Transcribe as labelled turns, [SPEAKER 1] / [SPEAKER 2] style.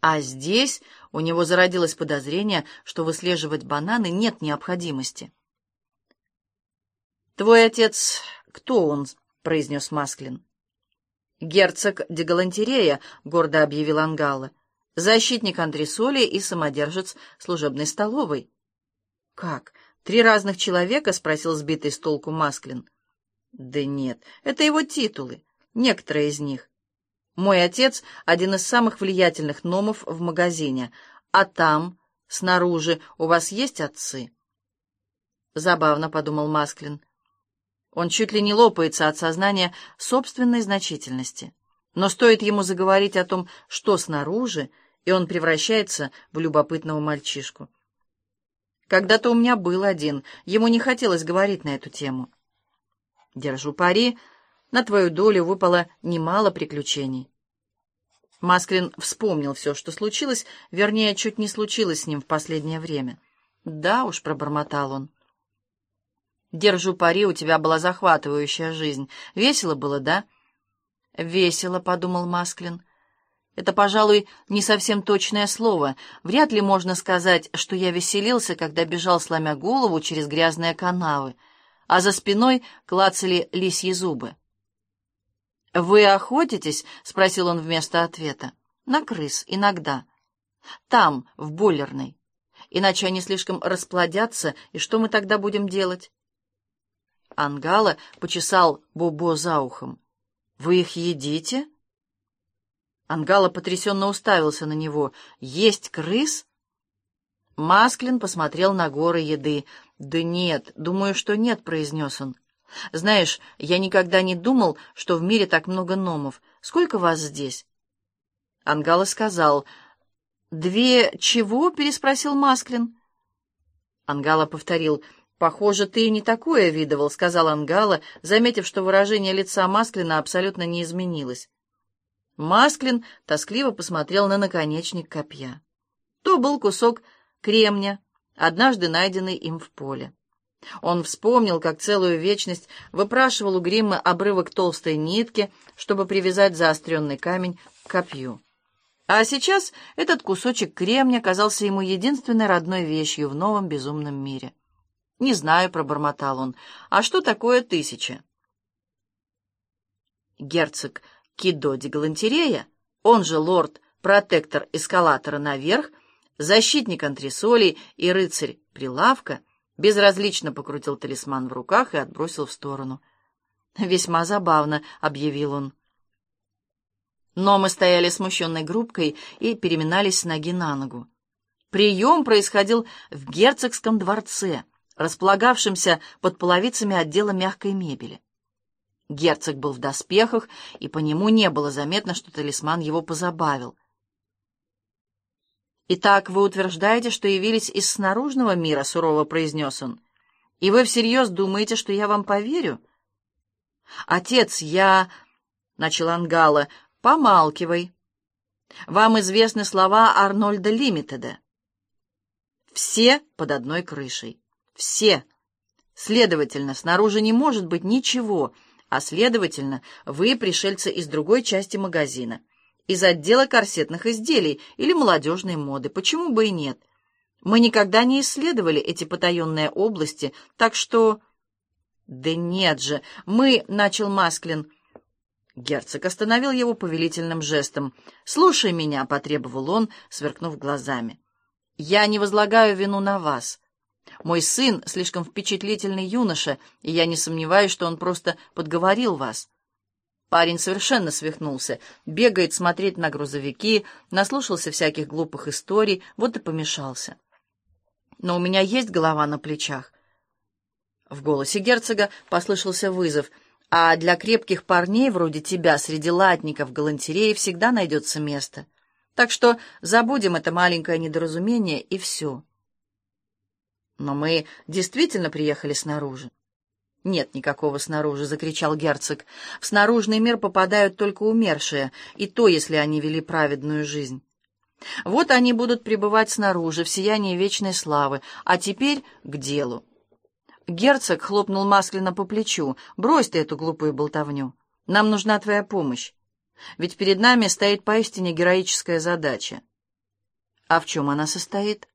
[SPEAKER 1] А здесь у него зародилось подозрение, что выслеживать бананы нет необходимости. «Твой отец, кто он?» — произнес Масклин. «Герцог де Галантерея», — гордо объявил Ангало, «защитник антресолей и самодержец служебной столовой». «Как? 3 разных человека?» — спросил сбитый с толку Масклин. «Да нет, это его титулы, некоторые из них. Мой отец — один из самых влиятельных номов в магазине, а там, снаружи, у вас есть отцы?» «Забавно», — подумал Масклин. Он чуть ли не лопается от сознания собственной значительности. Но стоит ему заговорить о том, что снаружи, и он превращается в любопытного мальчишку. «Когда-то у меня был один, ему не хотелось говорить на эту тему. Держу пари, на твою долю выпало немало приключений». Масклин вспомнил все, что случилось, вернее, чуть не случилось с ним в последнее время. «Да уж», — пробормотал он. «Держу пари, у тебя была захватывающая жизнь. Весело было, да?» «Весело», — подумал Масклин. «Это, пожалуй, не совсем точное слово. Вряд ли можно сказать, что я веселился, когда бежал, сломя голову через грязные канавы, а за спиной клацали лисьи зубы». «Вы охотитесь?» — спросил он вместо ответа. «На крыс, иногда. Там, в бойлерной. Иначе они слишком расплодятся, и что мы тогда будем делать?» Ангало почесал Бобо за ухом. «Вы их едите?» Ангало потрясенно уставился на него. «Есть крыс?» Масклин посмотрел на горы еды. «Да нет, думаю, что нет», — произнес он. «Знаешь, я никогда не думал, что в мире так много номов. Сколько вас здесь?» Ангало сказал. «2 чего?» — переспросил Масклин. Ангало повторил. «Похоже, ты и не такое видывал», — сказал Ангало, заметив, что выражение лица Масклина абсолютно не изменилось. Масклин тоскливо посмотрел на наконечник копья. То был кусок кремня, однажды найденный им в поле. Он вспомнил, как целую вечность выпрашивал у Гриммы обрывок толстой нитки, чтобы привязать заостренный камень к копью. А сейчас этот кусочек кремня казался ему единственной родной вещью в новом безумном мире. «Не знаю», — пробормотал он, — «а что такое 1000?» Герцог Кидо де Галантерея, он же лорд-протектор эскалатора наверх, защитник антресолей и рыцарь прилавка, безразлично покрутил талисман в руках и отбросил в сторону. «Весьма забавно», — объявил он. Но мы стояли смущенной группкой и переминались с ноги на ногу. Прием происходил в герцогском дворце, располагавшемся под половицами отдела мягкой мебели. Герцог был в доспехах, и по нему не было заметно, что талисман его позабавил. «Итак, вы утверждаете, что явились из снаружного мира?» — сурово произнес он. «И вы всерьез думаете, что я вам поверю?» «Отец, я...» — начал Ангало. «Помалкивай. Вам известны слова Арнольда Лимитеда. Все под одной крышей. Все. Следовательно, снаружи не может быть ничего, а следовательно, вы пришельцы из другой части магазина, из отдела корсетных изделий или молодежной моды. Почему бы и нет? Мы никогда не исследовали эти потаенные области, так что...» «Да нет же, мы...» — начал Масклин. Герцог остановил его повелительным жестом. «Слушай меня», — потребовал он, сверкнув глазами. «Я не возлагаю вину на вас. Мой сын слишком впечатлительный юноша, и я не сомневаюсь, что он просто подговорил вас. Парень совершенно свихнулся, бегает смотреть на грузовики, наслушался всяких глупых историй, вот и помешался. Но у меня есть голова на плечах». В голосе герцога послышался вызов. «А для крепких парней вроде тебя среди латников галантереи всегда найдется место. Так что забудем это маленькое недоразумение, и все». «Но мы действительно приехали снаружи». «Нет никакого снаружи», — закричал герцог. «В снаружный мир попадают только умершие, и то, если они вели праведную жизнь. Вот они будут пребывать снаружи, в сиянии вечной славы. А теперь к делу». Герцог хлопнул Масклина по плечу. «Брось ты эту глупую болтовню. Нам нужна твоя помощь. Ведь перед нами стоит поистине героическая задача. А в чем она состоит?